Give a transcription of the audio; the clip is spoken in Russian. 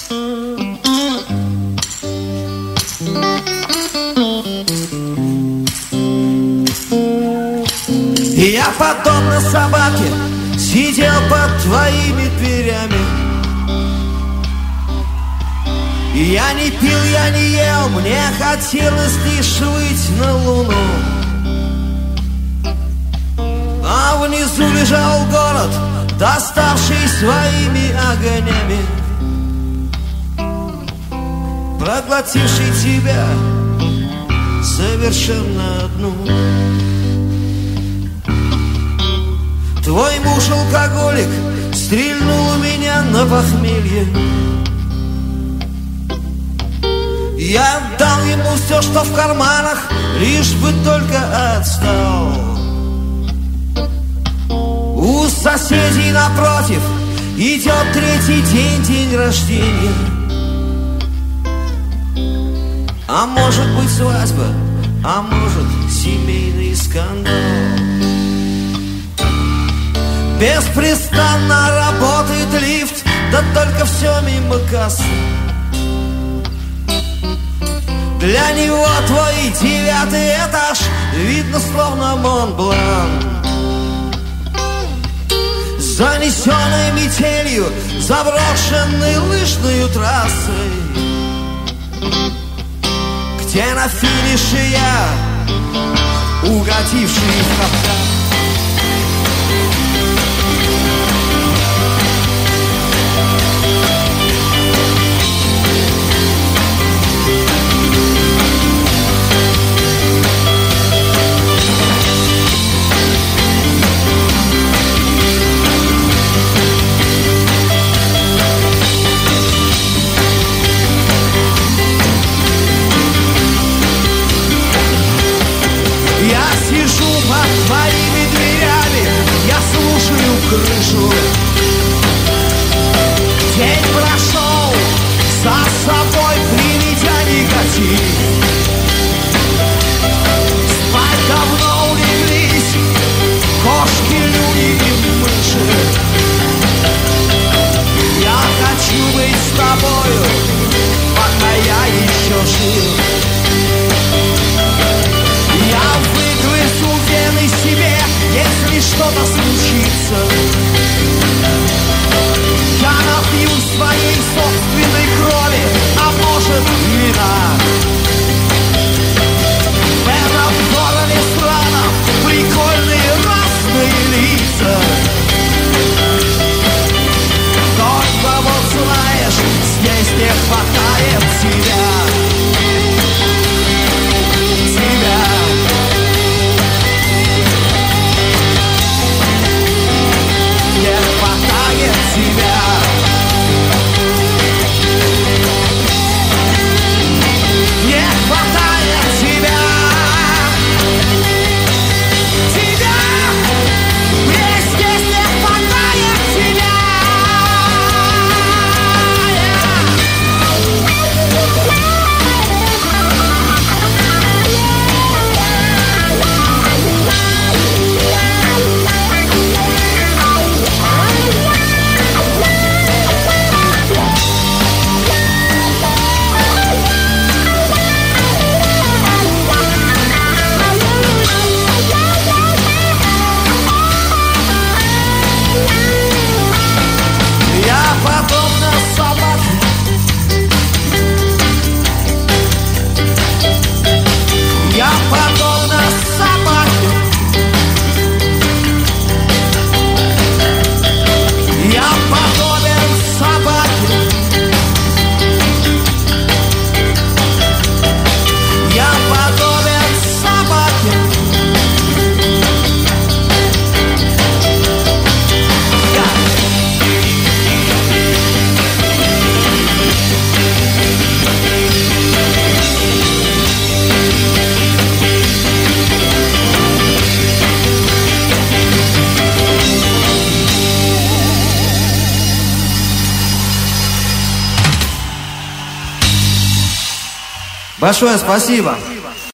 Я, подобно собаке, сидел под твоими дверями. Я не пил, я не ел, мне хотелось лишь выйти на луну. А внизу лежал город, доставший своими огнями, проглотивший тебя совершенно одну. Твой муж алкоголик стрельнул меня на похмелье. Я отдал ему все, что в карманах, лишь бы только отстал. У соседей напротив идет третий день, день рождения. А может быть свадьба, а может семейный скандал. Беспрестанно работает лифт, да только все мимо кассы. Для него твой 9-й этаж видно словно Монблан, занесенной метелью, заброшенной лыжной трассой, где на финише я, угодивший в капкан. Крышу. День прошел, за собой приведя никотин. Спать давно улеглись кошки, люди и мыши. Я хочу быть с тобою, пока я еще жив. Я выгрызу вены себе, если что-то случится. Я напью своей собственной крови, а может вина. В этом городе странах прикольные разные лица. Только вот знаешь, здесь не хватает тебя. Большое спасибо.